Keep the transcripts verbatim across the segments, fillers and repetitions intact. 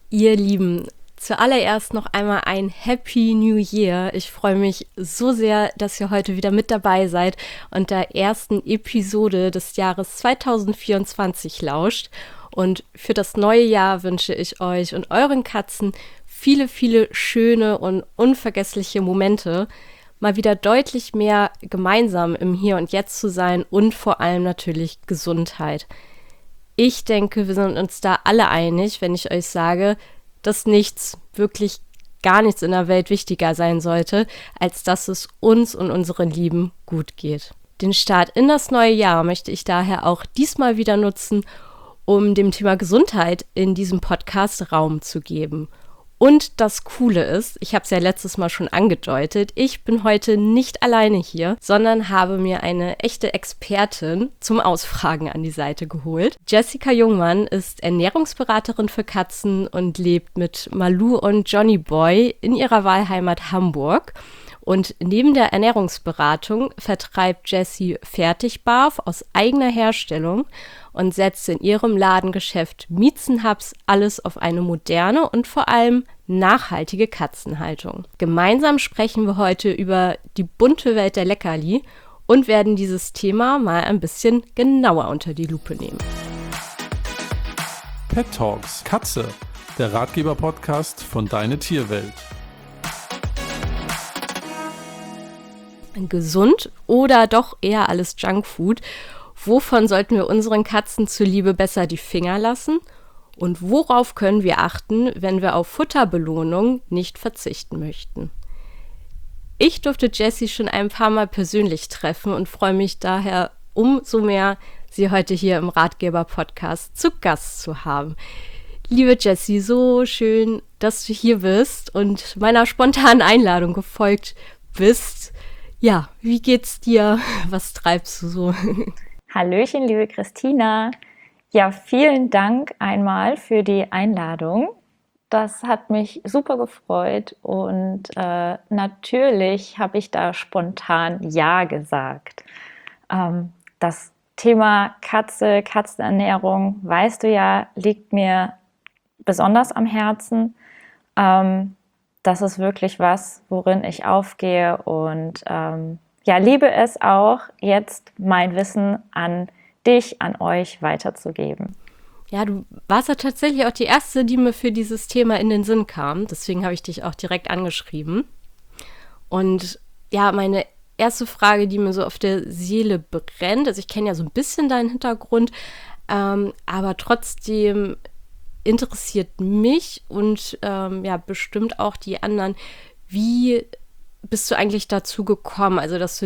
Ihr Lieben, zuallererst noch einmal ein Happy New Year. Ich freue mich so sehr, dass ihr heute wieder mit dabei seid und der ersten Episode des Jahres zwanzig vierundzwanzig lauscht. Und für das neue Jahr wünsche ich euch und euren Katzen viele, viele schöne und unvergessliche Momente, mal wieder deutlich mehr gemeinsam im Hier und Jetzt zu sein und vor allem natürlich Gesundheit. Ich denke, wir sind uns da alle einig, wenn ich euch sage, dass nichts, wirklich gar nichts in der Welt wichtiger sein sollte, als dass es uns und unseren Lieben gut geht. Den Start in das neue Jahr möchte ich daher auch diesmal wieder nutzen, um dem Thema Gesundheit in diesem Podcast Raum zu geben. Und das Coole ist, ich habe es ja letztes Mal schon angedeutet, ich bin heute nicht alleine hier, sondern habe mir eine echte Expertin zum Ausfragen an die Seite geholt. Jessica Jungmann ist Ernährungsberaterin für Katzen und lebt mit Malu und Johnny Boy in ihrer Wahlheimat Hamburg. Und neben der Ernährungsberatung vertreibt Jessie Fertigbarf aus eigener Herstellung und setzt in ihrem Ladengeschäft Miezenhubs alles auf eine moderne und vor allem nachhaltige Katzenhaltung. Gemeinsam sprechen wir heute über die bunte Welt der Leckerli und werden dieses Thema mal ein bisschen genauer unter die Lupe nehmen. Pet Talks Katze, der Ratgeber-Podcast von Deine Tierwelt. Gesund oder doch eher alles Junkfood? Wovon sollten wir unseren Katzen zuliebe besser die Finger lassen? Und worauf können wir achten, wenn wir auf Futterbelohnung nicht verzichten möchten? Ich durfte Jessie schon ein paar Mal persönlich treffen und freue mich daher umso mehr, sie heute hier im Ratgeber-Podcast zu Gast zu haben. Liebe Jessie, so schön, dass du hier bist und meiner spontanen Einladung gefolgt bist. Ja, wie geht's dir? Was treibst du so? Hallöchen, liebe Christina. Ja, vielen Dank einmal für die Einladung. Das hat mich super gefreut und äh, natürlich habe ich da spontan Ja gesagt. Ähm, das Thema Katze, Katzenernährung, weißt du ja, liegt mir besonders am Herzen. Ähm, Das ist wirklich was, worin ich aufgehe und ähm, ja, liebe es auch, jetzt mein Wissen an dich, an euch weiterzugeben. Ja, du warst ja tatsächlich auch die Erste, die mir für dieses Thema in den Sinn kam. Deswegen habe ich dich auch direkt angeschrieben. Und ja, meine erste Frage, die mir so auf der Seele brennt, also ich kenne ja so ein bisschen deinen Hintergrund, ähm, aber trotzdem interessiert mich und ähm, ja bestimmt auch die anderen, wie bist du eigentlich dazu gekommen, also dass du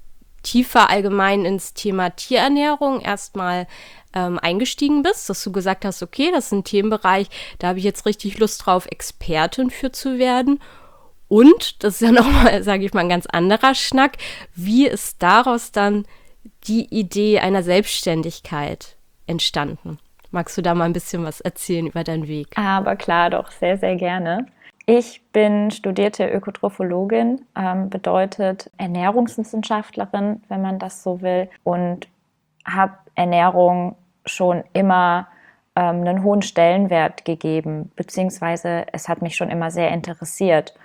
tiefer allgemein ins Thema Tierernährung erstmal ähm, eingestiegen bist, dass du gesagt hast, okay, das ist ein Themenbereich, da habe ich jetzt richtig Lust drauf, Expertin für zu werden. Und, das ist ja nochmal, sage ich mal, ein ganz anderer Schnack, wie ist daraus dann die Idee einer Selbstständigkeit entstanden? Magst du da mal ein bisschen was erzählen über deinen Weg? Aber klar, doch, sehr, sehr gerne. Ich bin studierte Ökotrophologin, ähm, bedeutet Ernährungswissenschaftlerin, wenn man das so will, und habe Ernährung schon immer ähm, einen hohen Stellenwert gegeben, beziehungsweise es hat mich schon immer sehr interessiert.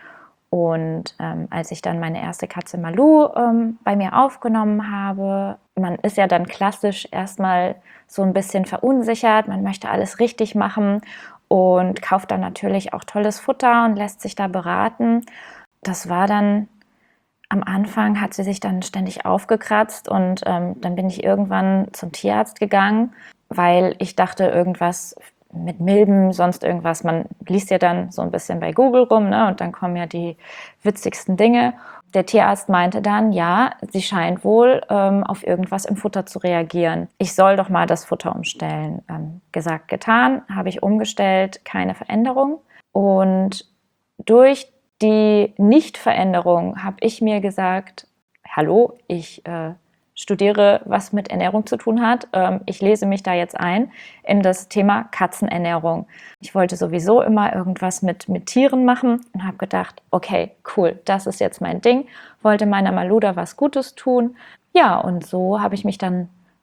Und ähm, als ich dann meine erste Katze Malu ähm, bei mir aufgenommen habe, man ist ja dann klassisch erstmal so ein bisschen verunsichert, man möchte alles richtig machen und kauft dann natürlich auch tolles Futter und lässt sich da beraten. Das war dann, am Anfang hat sie sich dann ständig aufgekratzt und ähm, dann bin ich irgendwann zum Tierarzt gegangen, weil ich dachte, irgendwas mit Milben, sonst irgendwas. Man liest ja dann so ein bisschen bei Google rum, ne? Und dann kommen ja die witzigsten Dinge. Der Tierarzt meinte dann, ja, sie scheint wohl ähm, auf irgendwas im Futter zu reagieren. Ich soll doch mal das Futter umstellen. Ähm, gesagt, getan, habe ich umgestellt, keine Veränderung. Und durch die Nichtveränderung habe ich mir gesagt, hallo, ich äh, studiere, was mit Ernährung zu tun hat. Ähm, ich lese mich da jetzt ein in das Thema Katzenernährung. Ich wollte sowieso immer irgendwas mit, mit Tieren machen und habe gedacht, okay, cool, das ist jetzt mein Ding. Wollte meiner Malu da was Gutes tun. Ja, und so habe ich mich dann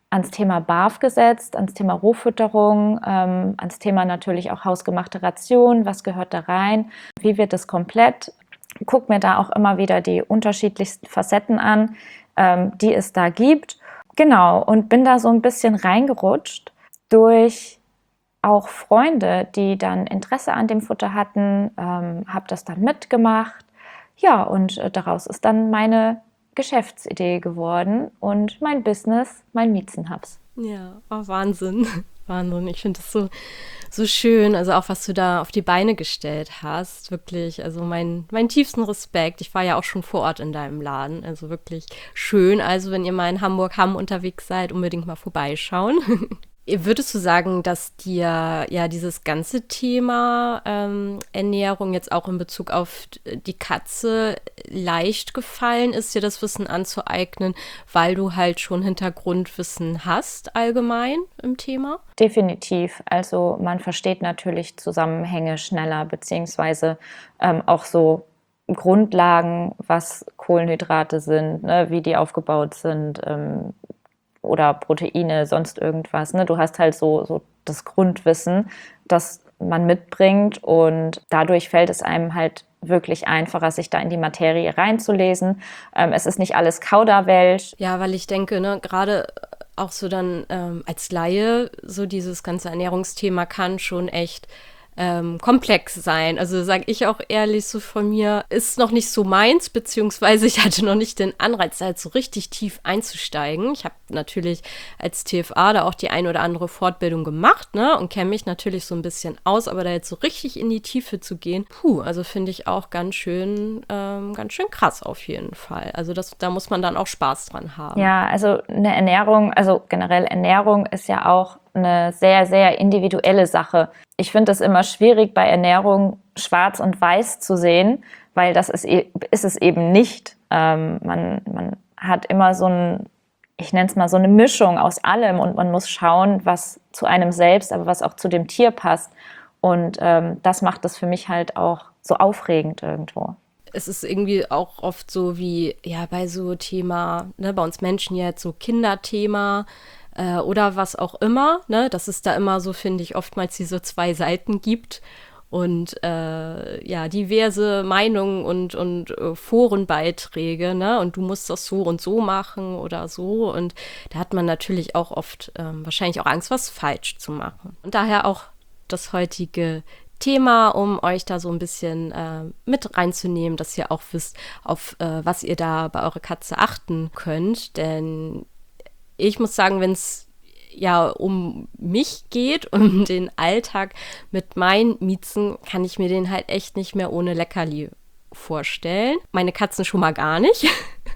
ans Thema B A F gesetzt, ans Thema Rohfütterung, ähm, ans Thema natürlich auch hausgemachte Ration, was gehört da rein, wie wird es komplett. Guck mir da auch immer wieder die unterschiedlichsten Facetten an, ähm, die es da gibt. Genau, und bin da so ein bisschen reingerutscht durch auch Freunde, die dann Interesse an dem Futter hatten, ähm, habe das dann mitgemacht. Ja, und äh, daraus ist dann meine Geschäftsidee geworden und mein Business, mein Miezenhubs. Ja, oh, Wahnsinn. Wahnsinn. Ich finde das so, so schön, also auch was du da auf die Beine gestellt hast, wirklich, also mein, mein tiefsten Respekt. Ich war ja auch schon vor Ort in deinem Laden, also wirklich schön. Also wenn ihr mal in Hamburg-Hamm unterwegs seid, unbedingt mal vorbeischauen. Würdest du sagen, dass dir ja dieses ganze Thema ähm, Ernährung jetzt auch in Bezug auf die Katze leicht gefallen ist, dir das Wissen anzueignen, weil du halt schon Hintergrundwissen hast allgemein im Thema? Definitiv. Also man versteht natürlich Zusammenhänge schneller, beziehungsweise ähm, auch so Grundlagen, was Kohlenhydrate sind, ne, wie die aufgebaut sind, ähm, oder Proteine, sonst irgendwas. Ne? Du hast halt so, so das Grundwissen, das man mitbringt und dadurch fällt es einem halt wirklich einfacher, sich da in die Materie reinzulesen. Ähm, es ist nicht alles Kauderwelsch. Ja, weil ich denke, ne, gerade auch so dann ähm, als Laie, so dieses ganze Ernährungsthema kann schon echt Ähm, komplex sein. Also sage ich auch ehrlich so von mir, ist noch nicht so meins, beziehungsweise ich hatte noch nicht den Anreiz, da halt so richtig tief einzusteigen. Ich habe natürlich als T F A da auch die ein oder andere Fortbildung gemacht, ne, und kenne mich natürlich so ein bisschen aus, aber da jetzt so richtig in die Tiefe zu gehen, puh, also finde ich auch ganz schön, ähm, ganz schön krass auf jeden Fall. Also das, da muss man dann auch Spaß dran haben. Ja, also eine Ernährung, also generell Ernährung ist ja auch eine sehr, sehr individuelle Sache. Ich finde es immer schwierig, bei Ernährung schwarz und weiß zu sehen, weil das ist, ist es eben nicht. Ähm, man, man hat immer so ein, ich nenne es mal so eine Mischung aus allem und man muss schauen, was zu einem selbst, aber was auch zu dem Tier passt. Und ähm, das macht es für mich halt auch so aufregend irgendwo. Es ist irgendwie auch oft so wie, ja, bei so Thema, ne, bei uns Menschen jetzt so Kinderthema, oder was auch immer, ne, dass es da immer so, finde ich, oftmals diese zwei Seiten gibt und äh, ja, diverse Meinungen und, und äh, Forenbeiträge, ne, und du musst das so und so machen oder so und da hat man natürlich auch oft ähm, wahrscheinlich auch Angst, was falsch zu machen. Und daher auch das heutige Thema, um euch da so ein bisschen äh, mit reinzunehmen, dass ihr auch wisst, auf äh, was ihr da bei eurer Katze achten könnt, denn ich muss sagen, wenn es ja um mich geht, um den Alltag mit meinen Miezen, kann ich mir den halt echt nicht mehr ohne Leckerli vorstellen. Meine Katzen schon mal gar nicht.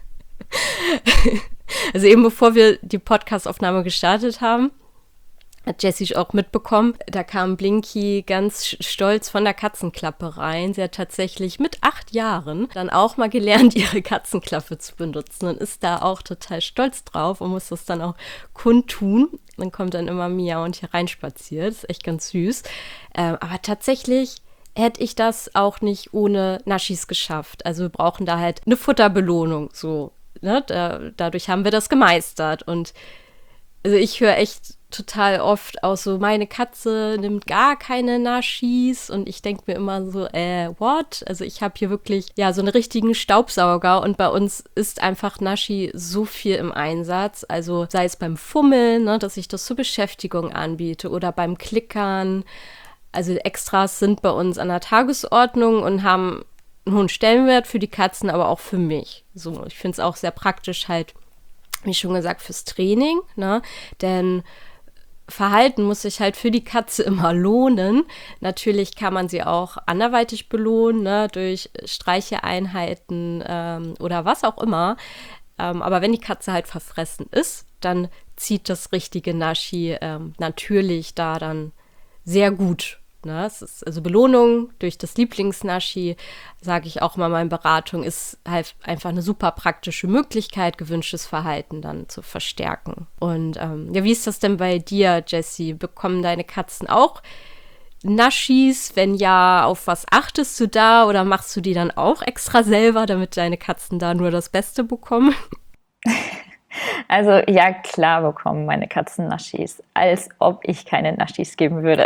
Also eben bevor wir die Podcast-Aufnahme gestartet haben, hat Jessie auch mitbekommen, da kam Blinky ganz stolz von der Katzenklappe rein. Sie hat tatsächlich mit acht Jahren dann auch mal gelernt, ihre Katzenklappe zu benutzen und ist da auch total stolz drauf und muss das dann auch kundtun. Dann kommt dann immer Mia und hier reinspaziert. Das ist echt ganz süß. Ähm, aber tatsächlich hätte ich das auch nicht ohne Naschis geschafft. Also wir brauchen da halt eine Futterbelohnung. So, ne? Da, dadurch haben wir das gemeistert. Und also ich höre echt total oft auch so, meine Katze nimmt gar keine Naschis und ich denke mir immer so, äh, what? Also ich habe hier wirklich, ja, so einen richtigen Staubsauger und bei uns ist einfach Naschi so viel im Einsatz, also sei es beim Fummeln, ne, dass ich das zur Beschäftigung anbiete oder beim Klickern, also Extras sind bei uns an der Tagesordnung und haben einen hohen Stellenwert für die Katzen, aber auch für mich. So, ich finde es auch sehr praktisch halt, wie schon gesagt, fürs Training, ne, denn Verhalten muss sich halt für die Katze immer lohnen. Natürlich kann man sie auch anderweitig belohnen, ne, durch Streicheeinheiten ähm, oder was auch immer. Ähm, aber wenn die Katze halt verfressen ist, dann zieht das richtige Naschi ähm, natürlich da dann sehr gut. Ne? Es ist also Belohnung durch das Lieblingsnaschi, sage ich auch mal in meiner Beratung, ist halt einfach eine super praktische Möglichkeit, gewünschtes Verhalten dann zu verstärken. Und ähm, ja, wie ist das denn bei dir, Jessie? Bekommen deine Katzen auch Naschis? Wenn ja, auf was achtest du da? Oder machst du die dann auch extra selber, damit deine Katzen da nur das Beste bekommen? Also ja, klar bekommen meine Katzen Naschis, als ob ich keine Naschis geben würde.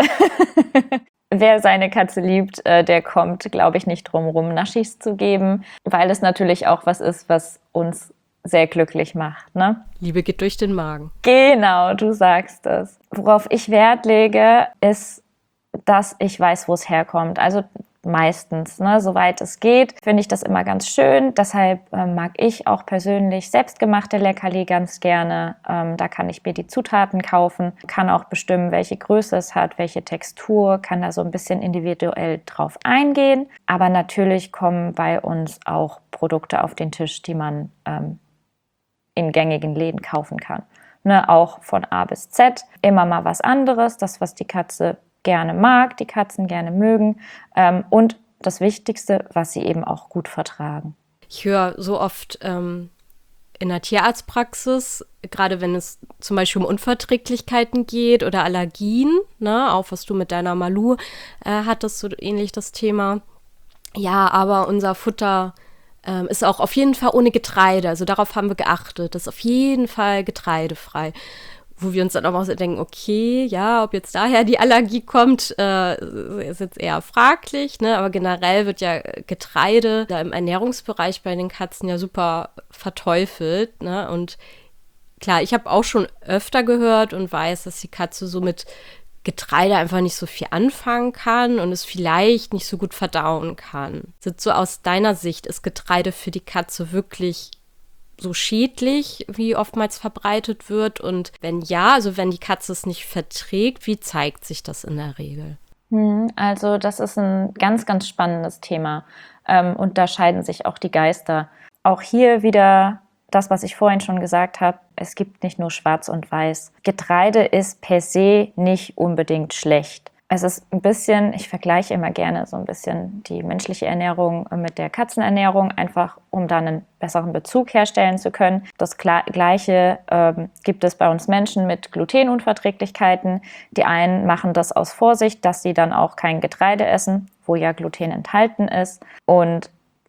Wer seine Katze liebt, der kommt, glaube ich, nicht drum rum, Naschis zu geben, weil es natürlich auch was ist, was uns sehr glücklich macht, ne? Liebe geht durch den Magen. Genau, du sagst es. Worauf ich Wert lege, ist, dass ich weiß, wo es herkommt. Also meistens, ne, soweit es geht, finde ich das immer ganz schön. Deshalb äh, mag ich auch persönlich selbstgemachte Leckerli ganz gerne. Ähm, da kann ich mir die Zutaten kaufen, kann auch bestimmen, welche Größe es hat, welche Textur, kann da so ein bisschen individuell drauf eingehen. Aber natürlich kommen bei uns auch Produkte auf den Tisch, die man ähm, in gängigen Läden kaufen kann. Ne, auch von A bis Z. Immer mal was anderes, das, was die Katze gerne mag, die Katzen gerne mögen ähm, und das Wichtigste, was sie eben auch gut vertragen. Ich höre so oft ähm, in der Tierarztpraxis, gerade wenn es zum Beispiel um Unverträglichkeiten geht oder Allergien, ne, auch was du mit deiner Malu äh, hattest, so ähnlich das Thema. Ja, aber unser Futter ähm, ist auch auf jeden Fall ohne Getreide, also darauf haben wir geachtet, das ist auf jeden Fall getreidefrei. Wo wir uns dann auch so denken, okay, ja, ob jetzt daher die Allergie kommt, äh, ist jetzt eher fraglich, ne? Aber generell wird ja Getreide da im Ernährungsbereich bei den Katzen ja super verteufelt, ne? Und klar, ich habe auch schon öfter gehört und weiß, dass die Katze so mit Getreide einfach nicht so viel anfangen kann und es vielleicht nicht so gut verdauen kann. Sind so aus deiner Sicht, ist Getreide für die Katze wirklich so schädlich, wie oftmals verbreitet wird? Und wenn ja, also wenn die Katze es nicht verträgt, wie zeigt sich das in der Regel? Also das ist ein ganz, ganz spannendes Thema. Ähm, und da scheiden sich auch die Geister. Auch hier wieder das, was ich vorhin schon gesagt habe, es gibt nicht nur Schwarz und Weiß. Getreide ist per se nicht unbedingt schlecht. Es ist ein bisschen, ich vergleiche immer gerne so ein bisschen die menschliche Ernährung mit der Katzenernährung, einfach um da einen besseren Bezug herstellen zu können. Das Gleiche ähm, gibt es bei uns Menschen mit Glutenunverträglichkeiten. Die einen machen das aus Vorsicht, dass sie dann auch kein Getreide essen, wo ja Gluten enthalten ist, und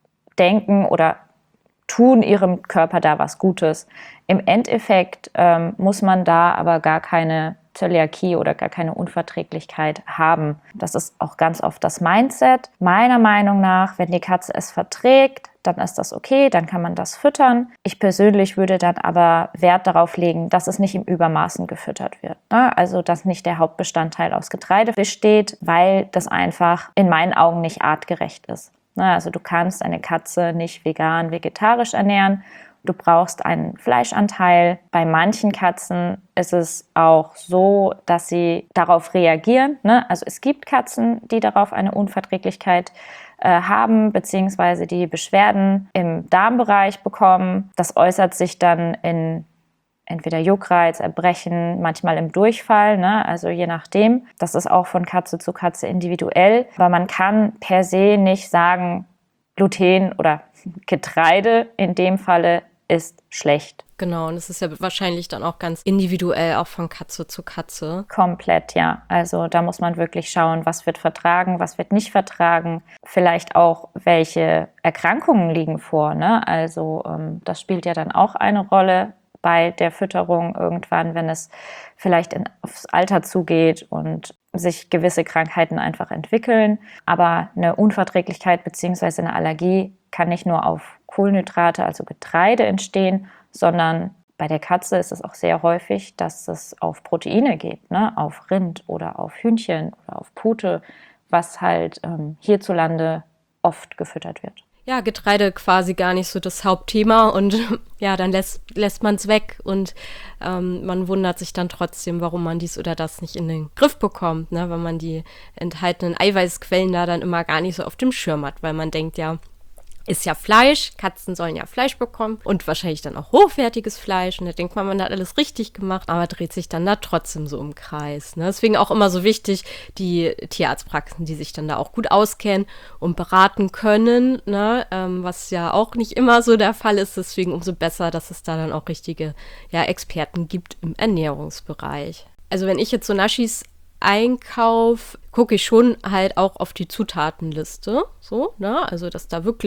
denken oder tun ihrem Körper da was Gutes. Im Endeffekt ähm, muss man da aber gar keine Zöliakie oder gar keine Unverträglichkeit haben. Das ist auch ganz oft das Mindset. Meiner Meinung nach, wenn die Katze es verträgt, dann ist das okay, dann kann man das füttern. Ich persönlich würde dann aber Wert darauf legen, dass es nicht im Übermaßen gefüttert wird. Also, dass nicht der Hauptbestandteil aus Getreide besteht, weil das einfach in meinen Augen nicht artgerecht ist. Also, du kannst eine Katze nicht vegan, vegetarisch ernähren. Du brauchst einen Fleischanteil. Bei manchen Katzen ist es auch so, dass sie darauf reagieren. Ne? Also es gibt Katzen, die darauf eine Unverträglichkeit äh, haben, beziehungsweise die Beschwerden im Darmbereich bekommen. Das äußert sich dann in entweder Juckreiz, Erbrechen, manchmal im Durchfall, ne? Also je nachdem. Das ist auch von Katze zu Katze individuell. Aber man kann per se nicht sagen, Gluten oder Getreide in dem Falle ist schlecht. Genau, und es ist ja wahrscheinlich dann auch ganz individuell, auch von Katze zu Katze. Komplett, ja. Also da muss man wirklich schauen, was wird vertragen, was wird nicht vertragen. Vielleicht auch, welche Erkrankungen liegen vor, ne? Also ähm, das spielt ja dann auch eine Rolle bei der Fütterung irgendwann, wenn es vielleicht in, aufs Alter zugeht und sich gewisse Krankheiten einfach entwickeln. Aber eine Unverträglichkeit bzw. eine Allergie kann nicht nur auf Kohlenhydrate, also Getreide, entstehen, sondern bei der Katze ist es auch sehr häufig, dass es auf Proteine geht, ne? Auf Rind oder auf Hühnchen oder auf Pute, was halt ähm, hierzulande oft gefüttert wird. Ja, Getreide quasi gar nicht so das Hauptthema und ja, dann lässt, lässt man es weg und ähm, man wundert sich dann trotzdem, warum man dies oder das nicht in den Griff bekommt, ne? Wenn man die enthaltenen Eiweißquellen da dann immer gar nicht so auf dem Schirm hat, weil man denkt, ja, ist ja Fleisch, Katzen sollen ja Fleisch bekommen und wahrscheinlich dann auch hochwertiges Fleisch und da denkt man, man hat alles richtig gemacht, aber dreht sich dann da trotzdem so im Kreis. Ne? Deswegen auch immer so wichtig, die Tierarztpraxen, die sich dann da auch gut auskennen und beraten können, ne? ähm, was ja auch nicht immer so der Fall ist, deswegen umso besser, dass es da dann auch richtige ja, Experten gibt im Ernährungsbereich. Also wenn ich jetzt so Naschis Einkauf, gucke ich schon halt auch auf die Zutatenliste, so, ne? Also dass da wirklich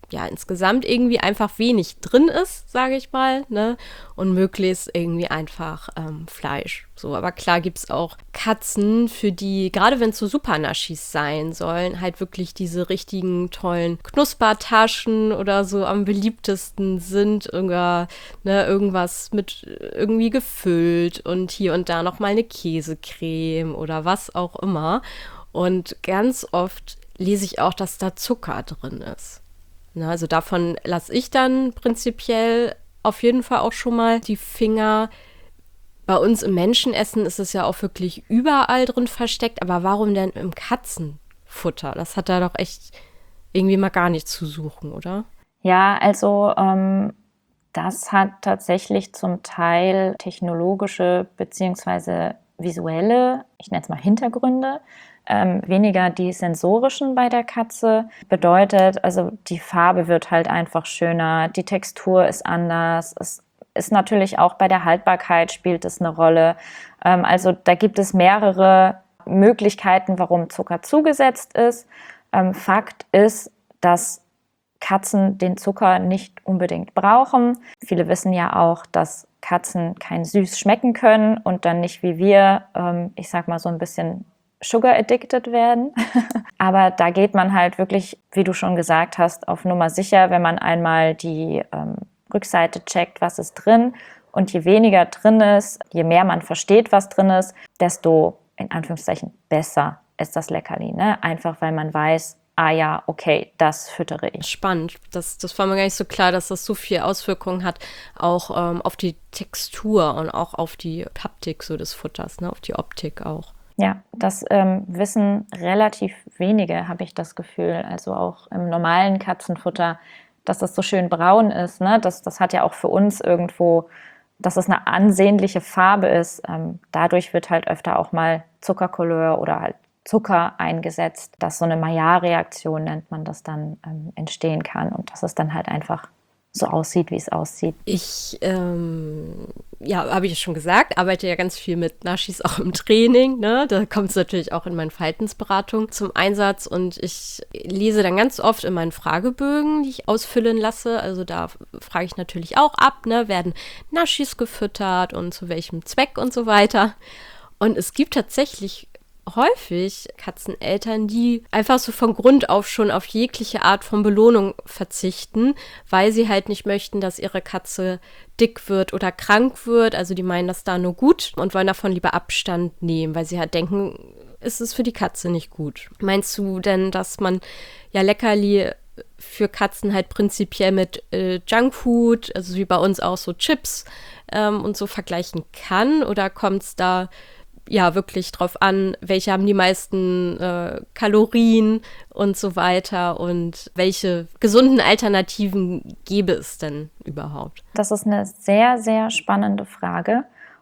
ja insgesamt irgendwie einfach wenig drin ist, sage ich mal, ne? Und möglichst irgendwie einfach ähm, Fleisch. So, aber klar gibt es auch Katzen, für die, gerade wenn es so Supernaschis sein sollen, halt wirklich diese richtigen tollen Knuspertaschen oder so am beliebtesten sind. Irgendwer, ne, irgendwas mit irgendwie gefüllt und hier und da nochmal eine Käsecreme oder was auch immer. Und ganz oft lese ich auch, dass da Zucker drin ist. Na, also davon lasse ich dann prinzipiell auf jeden Fall auch schon mal die Finger. Bei uns im Menschenessen ist es ja auch wirklich überall drin versteckt. Aber warum denn im Katzenfutter? Das hat da doch echt irgendwie mal gar nichts zu suchen, oder? Ja, also ähm, das hat tatsächlich zum Teil technologische beziehungsweise visuelle, ich nenne es mal Hintergründe. Ähm, weniger die sensorischen bei der Katze. Bedeutet, also die Farbe wird halt einfach schöner, die Textur ist anders. Es ist natürlich auch bei der Haltbarkeit spielt es eine Rolle. Ähm, also da gibt es mehrere Möglichkeiten, warum Zucker zugesetzt ist. Ähm, Fakt ist, dass Katzen den Zucker nicht unbedingt brauchen. Viele wissen ja auch, dass Katzen kein Süß schmecken können und dann nicht wie wir, ähm, ich sag mal so ein bisschen Sugar addicted werden. Aber da geht man halt wirklich, wie du schon gesagt hast, auf Nummer sicher, wenn man einmal die ähm, Rückseite checkt, was ist drin. Und je weniger drin ist, je mehr man versteht, was drin ist, desto in Anführungszeichen besser ist das Leckerli. Ne? Einfach weil man weiß, ah ja, okay, das füttere ich. Spannend. Das, das war mir gar nicht so klar, dass das so viel Auswirkungen hat, auch ähm, auf die Textur und auch auf die Haptik so des Futters, ne? Auf die Optik auch. Ja, das ähm, wissen relativ wenige, habe ich das Gefühl. Also auch im normalen Katzenfutter, dass das so schön braun ist. Ne? Das, das hat ja auch für uns irgendwo, dass es eine ansehnliche Farbe ist. Ähm, dadurch wird halt öfter auch mal Zuckercouleur oder halt Zucker eingesetzt, dass so eine Maillard-Reaktion, nennt man das dann, ähm, entstehen kann und dass es dann halt einfach so aussieht, wie es aussieht. Ich, ähm, ja, habe ich ja schon gesagt, arbeite ja ganz viel mit Naschis auch im Training, ne? Da kommt es natürlich auch in meinen Verhaltensberatungen zum Einsatz und ich lese dann ganz oft in meinen Fragebögen, die ich ausfüllen lasse, also da frage ich natürlich auch ab, ne? Werden Naschis gefüttert und zu welchem Zweck und so weiter. Und es gibt tatsächlich häufig Katzeneltern, die einfach so von Grund auf schon auf jegliche Art von Belohnung verzichten, weil sie halt nicht möchten, dass ihre Katze dick wird oder krank wird. Also die meinen das da nur gut und wollen davon lieber Abstand nehmen, weil sie halt denken, ist es für die Katze nicht gut. Meinst du denn, dass man ja Leckerli für Katzen halt prinzipiell mit äh, Junkfood, also wie bei uns auch so Chips ähm, und so vergleichen kann? Oder kommt es da ja wirklich drauf an, welche haben die meisten äh, Kalorien und so weiter und welche gesunden Alternativen gäbe es denn überhaupt? Das ist eine sehr, sehr spannende Frage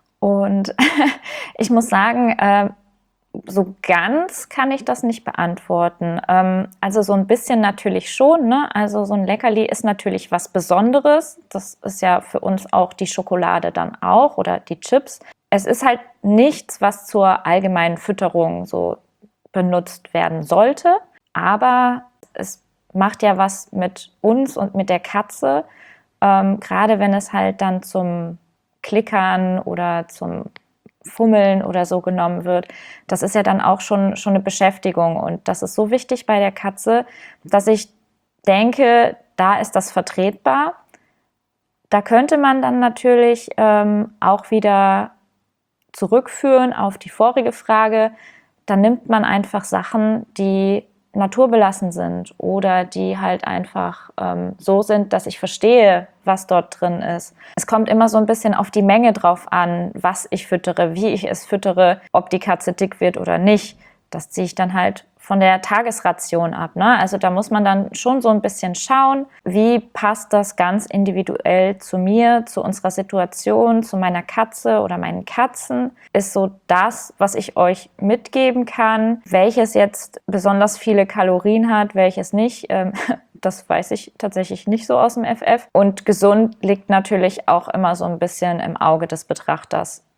und ich muss sagen, äh, so ganz kann ich das nicht beantworten. Ähm, also so ein bisschen natürlich schon, ne? Also so ein Leckerli ist natürlich was Besonderes. Das ist ja für uns auch die Schokolade dann auch oder die Chips. Es ist halt nichts, was zur allgemeinen Fütterung so benutzt werden sollte, aber es macht ja was mit uns und mit der Katze, ähm, gerade wenn es halt dann zum Klickern oder zum Fummeln oder so genommen wird. Das ist ja dann auch schon, schon eine Beschäftigung und das ist so wichtig bei der Katze, dass ich denke, da ist das vertretbar. Da könnte man dann natürlich ähm, auch wieder zurückführen auf die vorige Frage, dann nimmt man einfach Sachen, die naturbelassen sind oder die halt einfach ähm, so sind, dass ich verstehe, was dort drin ist. Es kommt immer so ein bisschen auf die Menge drauf an, was ich füttere, wie ich es füttere, ob die Katze dick wird oder nicht. Das ziehe ich dann halt von der Tagesration ab, ne? Also da muss man dann schon so ein bisschen schauen, wie passt das ganz individuell zu mir, zu unserer Situation, zu meiner Katze oder meinen Katzen. Ist so das, was ich euch mitgeben kann, welches jetzt besonders viele Kalorien hat, welches nicht. Ähm, das weiß ich tatsächlich nicht so aus dem F F. Und gesund liegt natürlich auch immer so ein bisschen im Auge des Betrachters.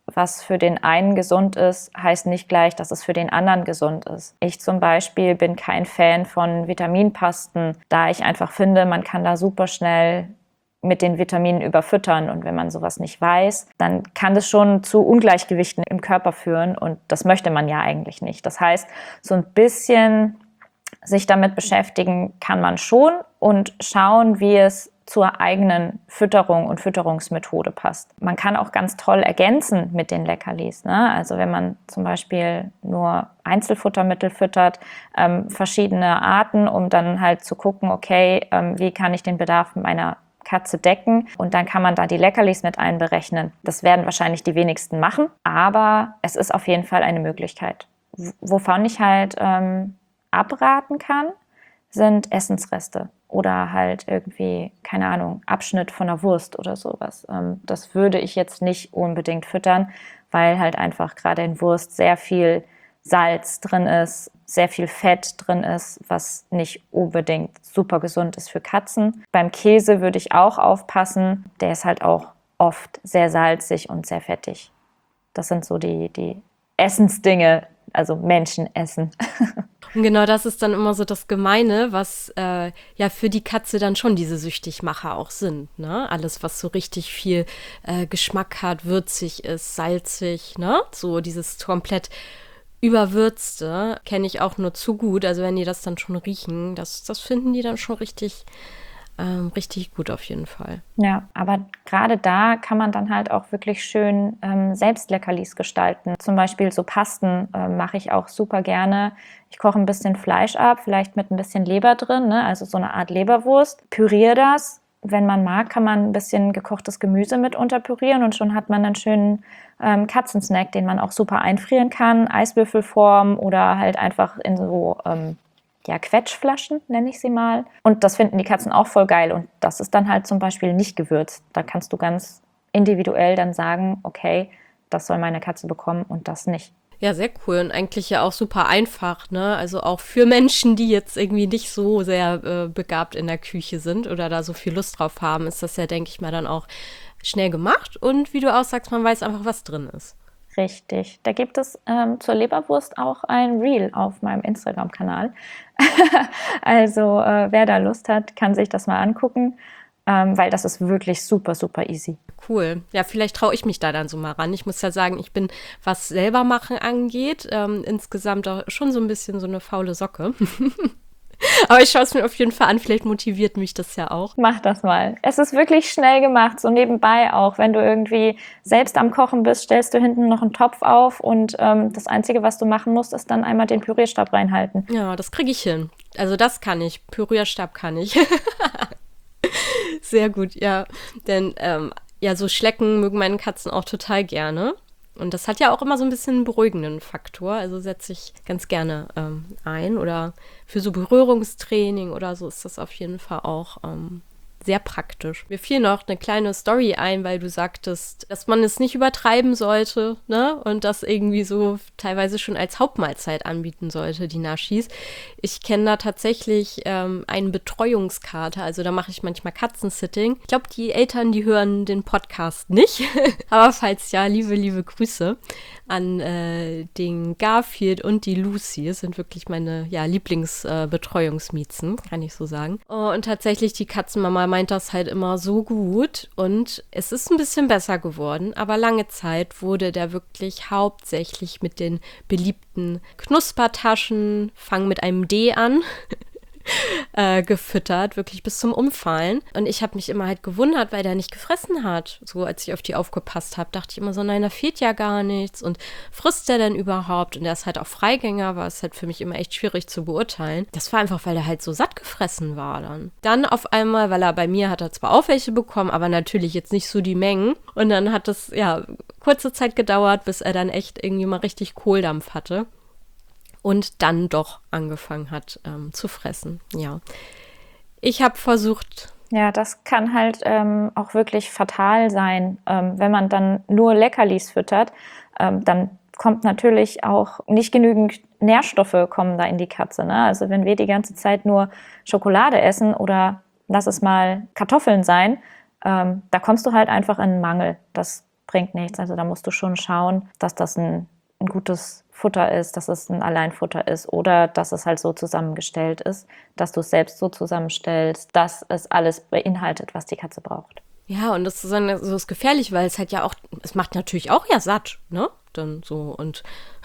was für den einen gesund ist, heißt nicht gleich, dass es für den anderen gesund ist. Ich zum Beispiel bin kein Fan von Vitaminpasten, da ich einfach finde, man kann da super schnell mit den Vitaminen überfüttern. Und wenn man sowas nicht weiß, dann kann das schon zu Ungleichgewichten im Körper führen. Und das möchte man ja eigentlich nicht. Das heißt, so ein bisschen sich damit beschäftigen kann man schon und schauen, wie es zur eigenen Fütterung und Fütterungsmethode passt. Man kann auch ganz toll ergänzen mit den Leckerlis, ne? Also wenn man zum Beispiel nur Einzelfuttermittel füttert, ähm, verschiedene Arten, um dann halt zu gucken, okay, ähm, wie kann ich den Bedarf meiner Katze decken, und dann kann man da die Leckerlis mit einberechnen. Das werden wahrscheinlich die wenigsten machen, aber es ist auf jeden Fall eine Möglichkeit. W- wovon ich halt ähm, abraten kann, sind Essensreste oder halt irgendwie, keine Ahnung, Abschnitt von einer Wurst oder sowas. Ähm, das würde ich jetzt nicht unbedingt füttern, weil halt einfach gerade in Wurst sehr viel Salz drin ist, sehr viel Fett drin ist, was nicht unbedingt super gesund ist für Katzen. Beim Käse würde ich auch aufpassen, der ist halt auch oft sehr salzig und sehr fettig. Das sind so die, die Essensdinge, also Menschen essen. Und genau das ist dann immer so das Gemeine, was äh, ja für die Katze dann schon diese Süchtigmacher auch sind, ne? Alles, was so richtig viel äh, Geschmack hat, würzig ist, salzig, ne? So dieses komplett Überwürzte kenne ich auch nur zu gut. Also wenn die das dann schon riechen, das, das finden die dann schon richtig, ähm, richtig gut auf jeden Fall. Ja, aber gerade da kann man dann halt auch wirklich schön ähm, selbst Leckerlis gestalten. Zum Beispiel so Pasten äh, mache ich auch super gerne. Ich koche ein bisschen Fleisch ab, vielleicht mit ein bisschen Leber drin, ne? Also so eine Art Leberwurst. Püriere das. Wenn man mag, kann man ein bisschen gekochtes Gemüse mit unterpürieren und schon hat man einen schönen ähm, Katzensnack, den man auch super einfrieren kann. Eiswürfelform oder halt einfach in so ähm, ja, Quetschflaschen, nenne ich sie mal. Und das finden die Katzen auch voll geil. Und das ist dann halt zum Beispiel nicht gewürzt. Da kannst du ganz individuell dann sagen, okay, das soll meine Katze bekommen und das nicht. Ja, sehr cool und eigentlich ja auch super einfach, ne? Also auch für Menschen, die jetzt irgendwie nicht so sehr äh, begabt in der Küche sind oder da so viel Lust drauf haben, ist das ja, denke ich mal, dann auch schnell gemacht. Und wie du auch sagst, man weiß einfach, was drin ist. Richtig. Da gibt es ähm, zur Leberwurst auch ein Reel auf meinem Instagram-Kanal. Also äh, wer da Lust hat, kann sich das mal angucken, ähm, weil das ist wirklich super, super easy. Cool. Ja, vielleicht traue ich mich da dann so mal ran. Ich muss ja sagen, ich bin, was selber machen angeht, ähm, insgesamt auch schon so ein bisschen so eine faule Socke. Aber ich schaue es mir auf jeden Fall an, vielleicht motiviert mich das ja auch. Mach das mal. Es ist wirklich schnell gemacht, so nebenbei auch. Wenn du irgendwie selbst am Kochen bist, stellst du hinten noch einen Topf auf und ähm, das Einzige, was du machen musst, ist dann einmal den Pürierstab reinhalten. Ja, das kriege ich hin. Also das kann ich. Pürierstab kann ich. Sehr gut, ja. Denn ähm, ja, so Schlecken mögen meine Katzen auch total gerne. Und das hat ja auch immer so ein bisschen einen beruhigenden Faktor. Also setze ich ganz gerne ähm, ein. Oder für so Berührungstraining oder so ist das auf jeden Fall auch ähm, sehr praktisch. Mir fiel noch eine kleine Story ein, weil du sagtest, dass man es nicht übertreiben sollte, ne? Und das irgendwie so teilweise schon als Hauptmahlzeit anbieten sollte, die Naschis. Ich kenne da tatsächlich ähm, einen Betreuungskater, also da mache ich manchmal Katzensitting. Ich glaube, die Eltern, die hören den Podcast nicht, aber falls ja, liebe, liebe Grüße an äh, den Garfield und die Lucy. Es sind wirklich meine ja, Lieblingsbetreuungsmiezen, äh, kann ich so sagen. Oh, und tatsächlich, die Katzenmama meint das halt immer so gut und es ist ein bisschen besser geworden, aber lange Zeit wurde der wirklich hauptsächlich mit den beliebten Knuspertaschen, fang mit einem D an, äh, gefüttert, wirklich bis zum Umfallen. Und ich habe mich immer halt gewundert, weil der nicht gefressen hat. So, als ich auf die aufgepasst habe, dachte ich immer so, nein, da fehlt ja gar nichts. Und frisst der denn überhaupt? Und der ist halt auch Freigänger, war es halt für mich immer echt schwierig zu beurteilen. Das war einfach, weil er halt so satt gefressen war dann. Dann auf einmal, weil er bei mir hat er zwar auch welche bekommen, aber natürlich jetzt nicht so die Mengen. Und dann hat es, ja, kurze Zeit gedauert, bis er dann echt irgendwie mal richtig Kohldampf hatte. Und dann doch angefangen hat ähm, zu fressen, ja. Ich habe versucht... Ja, das kann halt ähm, auch wirklich fatal sein, ähm, wenn man dann nur Leckerlis füttert, ähm, dann kommt natürlich auch nicht genügend Nährstoffe kommen da in die Katze, ne? Also wenn wir die ganze Zeit nur Schokolade essen oder lass es mal Kartoffeln sein, ähm, da kommst du halt einfach in einen Mangel. Das bringt nichts. Also da musst du schon schauen, dass das ein, ein gutes Futter ist, dass es ein Alleinfutter ist oder dass es halt so zusammengestellt ist, dass du es selbst so zusammenstellst, dass es alles beinhaltet, was die Katze braucht. Ja, und das ist dann so ist gefährlich, weil es halt ja auch, es macht natürlich auch ja satt, ne? Dann so und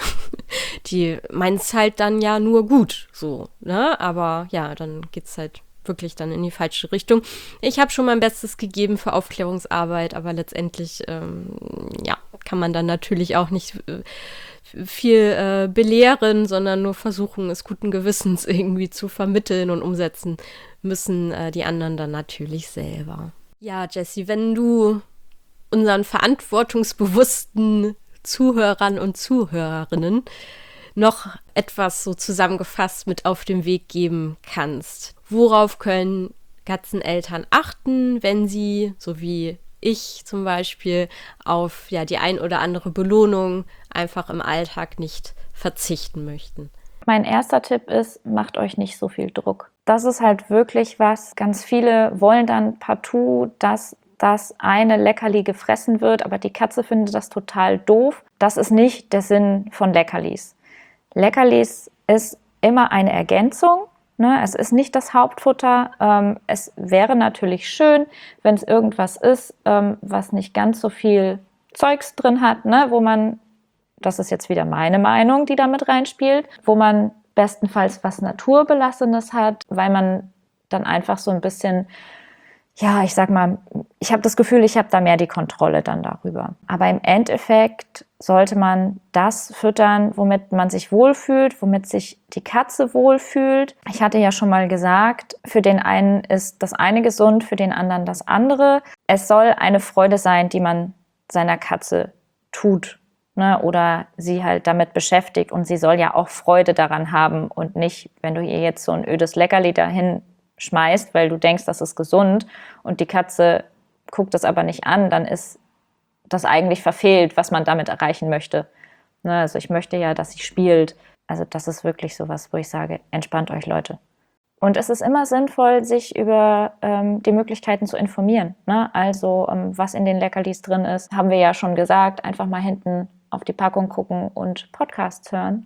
die meinen es halt dann ja nur gut, so, ne? Aber ja, dann geht's halt wirklich dann in die falsche Richtung. Ich habe schon mein Bestes gegeben für Aufklärungsarbeit, aber letztendlich, ähm, ja, kann man dann natürlich auch nicht äh, viel äh, belehren, sondern nur versuchen, es guten Gewissens irgendwie zu vermitteln und umsetzen müssen äh, die anderen dann natürlich selber. Ja, Jessie, wenn du unseren verantwortungsbewussten Zuhörern und Zuhörerinnen noch etwas so zusammengefasst mit auf den Weg geben kannst, worauf können Katzeneltern achten, wenn sie, so wie ich zum Beispiel, auf ja die ein oder andere Belohnung einfach im Alltag nicht verzichten möchten? Mein erster Tipp ist, macht euch nicht so viel Druck. Das ist halt wirklich was, ganz viele wollen dann partout, dass das eine Leckerli gefressen wird, aber die Katze findet das total doof. Das ist nicht der Sinn von Leckerlis. Leckerlis ist immer eine Ergänzung, ne? Es ist nicht das Hauptfutter. Ähm, es wäre natürlich schön, wenn es irgendwas ist, ähm, was nicht ganz so viel Zeugs drin hat, ne? Wo man, das ist jetzt wieder meine Meinung, die da mit reinspielt, wo man bestenfalls was Naturbelassenes hat, weil man dann einfach so ein bisschen, ja, ich sag mal, ich habe das Gefühl, ich habe da mehr die Kontrolle dann darüber. Aber im Endeffekt sollte man das füttern, womit man sich wohlfühlt, womit sich die Katze wohlfühlt. Ich hatte ja schon mal gesagt, für den einen ist das eine gesund, für den anderen das andere. Es soll eine Freude sein, die man seiner Katze tut, ne, oder sie halt damit beschäftigt. Und sie soll ja auch Freude daran haben und nicht, wenn du ihr jetzt so ein ödes Leckerli dahin schmeißt, weil du denkst, das ist gesund und die Katze guckt das aber nicht an, dann ist das eigentlich verfehlt, was man damit erreichen möchte. Ne, also ich möchte ja, dass sie spielt. Also das ist wirklich sowas, wo ich sage, entspannt euch, Leute. Und es ist immer sinnvoll, sich über ähm, die Möglichkeiten zu informieren. Ne? Also ähm, was in den Leckerlis drin ist, haben wir ja schon gesagt, einfach mal hinten auf die Packung gucken und Podcasts hören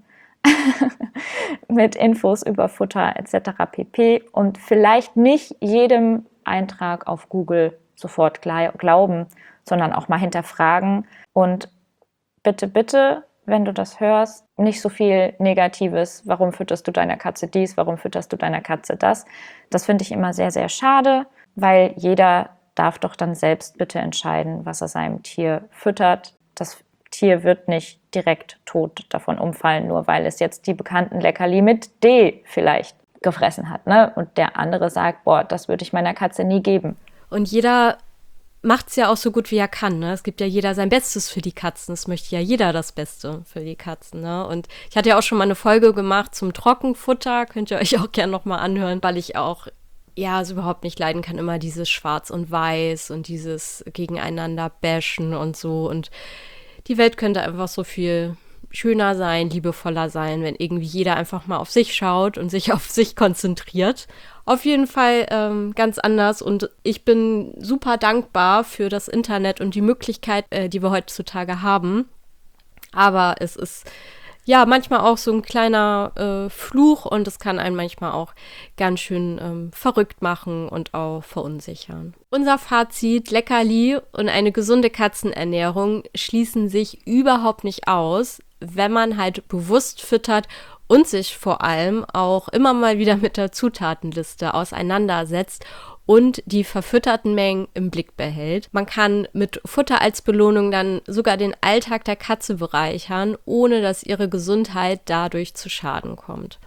mit Infos über Futter et cetera pp. Und vielleicht nicht jedem Eintrag auf Google sofort glauben, sondern auch mal hinterfragen. Und bitte, bitte, wenn du das hörst, nicht so viel Negatives. Warum fütterst du deiner Katze dies? Warum fütterst du deiner Katze das? Das finde ich immer sehr, sehr schade, weil jeder darf doch dann selbst bitte entscheiden, was er seinem Tier füttert. Das Tier wird nicht direkt tot davon umfallen, nur weil es jetzt die bekannten Leckerli mit D vielleicht gefressen hat, ne? Und der andere sagt, boah, das würde ich meiner Katze nie geben. Und jeder macht es ja auch so gut, wie er kann, ne? Es gibt ja jeder sein Bestes für die Katzen. Es möchte ja jeder das Beste für die Katzen, ne? Und ich hatte ja auch schon mal eine Folge gemacht zum Trockenfutter. Könnt ihr euch auch gerne nochmal anhören, weil ich auch ja, es überhaupt nicht leiden kann, immer dieses Schwarz und Weiß und dieses Gegeneinander bashen und so. Und die Welt könnte einfach so viel schöner sein, liebevoller sein, wenn irgendwie jeder einfach mal auf sich schaut und sich auf sich konzentriert. Auf jeden Fall ähm, ganz anders und ich bin super dankbar für das Internet und die Möglichkeit, äh, die wir heutzutage haben. Aber es ist ja manchmal auch so ein kleiner äh, Fluch und es kann einen manchmal auch ganz schön ähm, verrückt machen und auch verunsichern. Unser Fazit: Leckerli und eine gesunde Katzenernährung schließen sich überhaupt nicht aus, wenn man halt bewusst füttert und sich vor allem auch immer mal wieder mit der Zutatenliste auseinandersetzt und die verfütterten Mengen im Blick behält. Man kann mit Futter als Belohnung dann sogar den Alltag der Katze bereichern, ohne dass ihre Gesundheit dadurch zu Schaden kommt.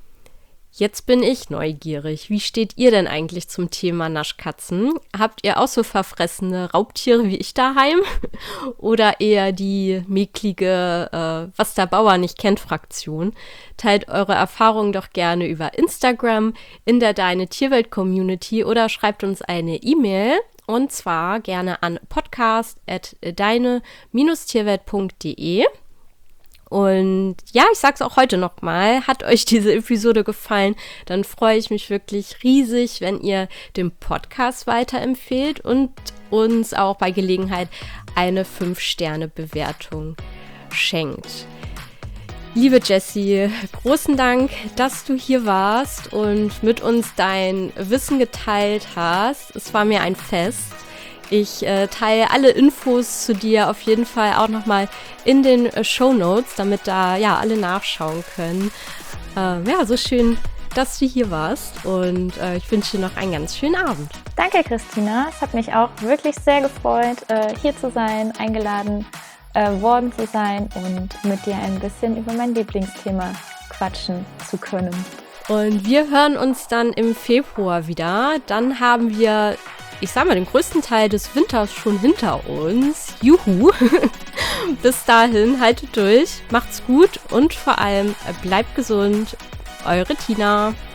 Jetzt bin ich neugierig. Wie steht ihr denn eigentlich zum Thema Naschkatzen? Habt ihr auch so verfressene Raubtiere wie ich daheim? Oder eher die micklige äh, Was der Bauer nicht kennt Fraktion? Teilt eure Erfahrungen doch gerne über Instagram in der Deine Tierwelt Community oder schreibt uns eine E-Mail und zwar gerne an podcast at deine Bindestrich tierwelt punkt de. Und ja, ich sag's auch heute nochmal, hat euch diese Episode gefallen, dann freue ich mich wirklich riesig, wenn ihr den Podcast weiterempfehlt und uns auch bei Gelegenheit eine fünf Sterne Bewertung schenkt. Liebe Jessie, großen Dank, dass du hier warst und mit uns dein Wissen geteilt hast. Es war mir ein Fest. Ich äh, teile alle Infos zu dir auf jeden Fall auch nochmal in den äh, Shownotes, damit da ja alle nachschauen können. Äh, ja, so schön, dass du hier warst und äh, ich wünsche dir noch einen ganz schönen Abend. Danke, Christina. Es hat mich auch wirklich sehr gefreut, äh, hier zu sein, eingeladen äh, worden zu sein und mit dir ein bisschen über mein Lieblingsthema quatschen zu können. Und wir hören uns dann im Februar wieder. Dann haben wir, ich sag mal, den größten Teil des Winters schon hinter uns. Juhu! Bis dahin, haltet durch, macht's gut und vor allem bleibt gesund. Eure Tina.